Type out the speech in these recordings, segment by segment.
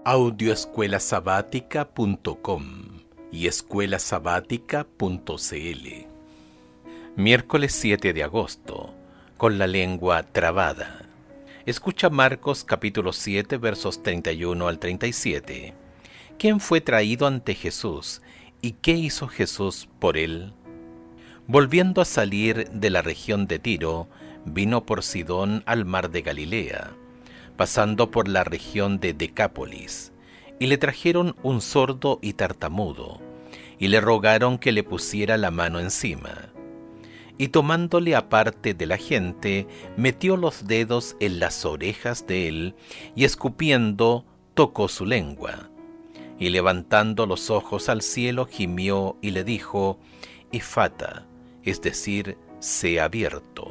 audioescuelasabática.com y escuelasabática.cl. Miércoles 7 de agosto, con la lengua trabada. Escucha Marcos capítulo 7 versos 31 al 37. ¿Quién fue traído ante Jesús y qué hizo Jesús por él? Volviendo a salir de la región de Tiro, vino por Sidón al mar de Galilea, pasando por la región de Decápolis, y le trajeron un sordo y tartamudo, y le rogaron que le pusiera la mano encima. Y tomándole aparte de la gente, metió los dedos en las orejas de él, y escupiendo, tocó su lengua. Y levantando los ojos al cielo, gimió y le dijo, Efata, es decir, sé abierto.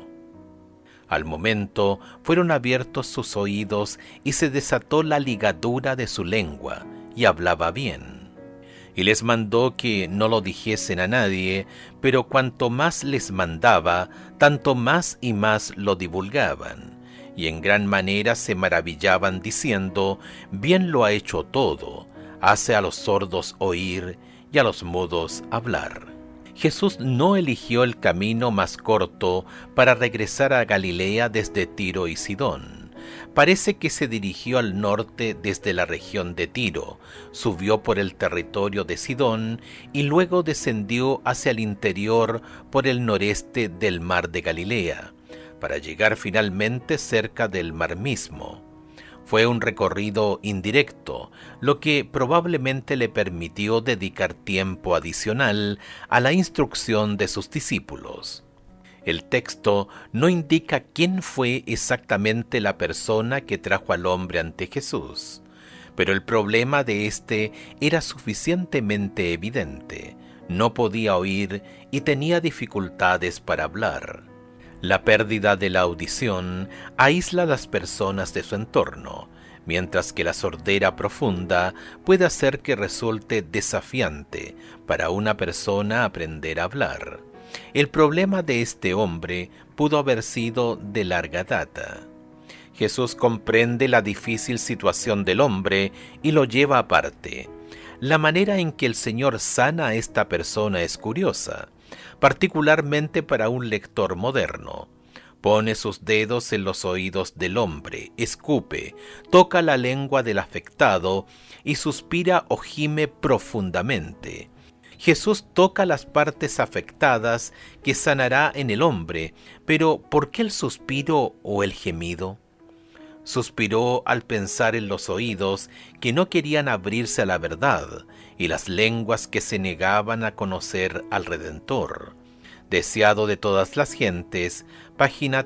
Al momento fueron abiertos sus oídos y se desató la ligadura de su lengua, y hablaba bien. Y les mandó que no lo dijesen a nadie, pero cuanto más les mandaba, tanto más y más lo divulgaban. Y en gran manera se maravillaban diciendo, bien lo ha hecho todo, hace a los sordos oír y a los mudos hablar. Jesús no eligió el camino más corto para regresar a Galilea desde Tiro y Sidón. Parece que se dirigió al norte desde la región de Tiro, subió por el territorio de Sidón y luego descendió hacia el interior por el noreste del mar de Galilea, para llegar finalmente cerca del mar mismo. Fue un recorrido indirecto, lo que probablemente le permitió dedicar tiempo adicional a la instrucción de sus discípulos. El texto no indica quién fue exactamente la persona que trajo al hombre ante Jesús, pero el problema de éste era suficientemente evidente. No podía oír y tenía dificultades para hablar. La pérdida de la audición aísla a las personas de su entorno, mientras que la sordera profunda puede hacer que resulte desafiante para una persona aprender a hablar. El problema de este hombre pudo haber sido de larga data. Jesús comprende la difícil situación del hombre y lo lleva aparte. La manera en que el Señor sana a esta persona es curiosa, particularmente para un lector moderno. Pone sus dedos en los oídos del hombre, escupe, toca la lengua del afectado y suspira o gime profundamente. Jesús toca las partes afectadas que sanará en el hombre, pero ¿por qué el suspiro o el gemido? Suspiró al pensar en los oídos que no querían abrirse a la verdad y las lenguas que se negaban a conocer al Redentor. Deseado de todas las gentes, página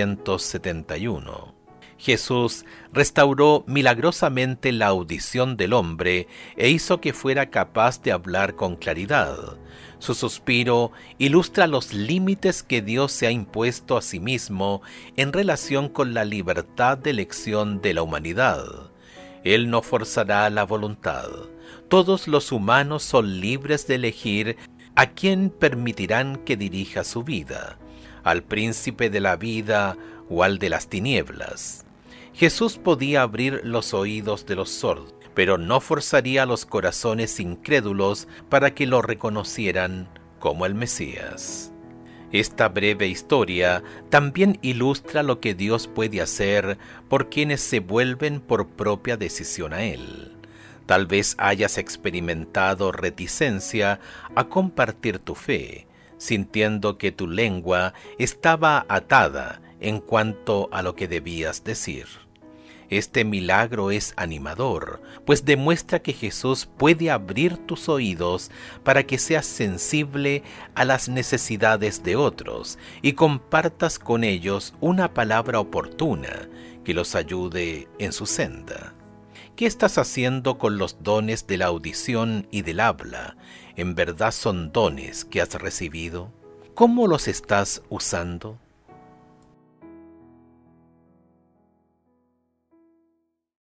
371. Jesús restauró milagrosamente la audición del hombre e hizo que fuera capaz de hablar con claridad. Su suspiro ilustra los límites que Dios se ha impuesto a sí mismo en relación con la libertad de elección de la humanidad. Él no forzará la voluntad. Todos los humanos son libres de elegir a quién permitirán que dirija su vida, al príncipe de la vida o al de las tinieblas. Jesús podía abrir los oídos de los sordos, pero no forzaría a los corazones incrédulos para que lo reconocieran como el Mesías. Esta breve historia también ilustra lo que Dios puede hacer por quienes se vuelven por propia decisión a Él. Tal vez hayas experimentado reticencia a compartir tu fe, sintiendo que tu lengua estaba atada en cuanto a lo que debías decir. Este milagro es animador, pues demuestra que Jesús puede abrir tus oídos para que seas sensible a las necesidades de otros y compartas con ellos una palabra oportuna que los ayude en su senda. ¿Qué estás haciendo con los dones de la audición y del habla? ¿En verdad son dones que has recibido? ¿Cómo los estás usando?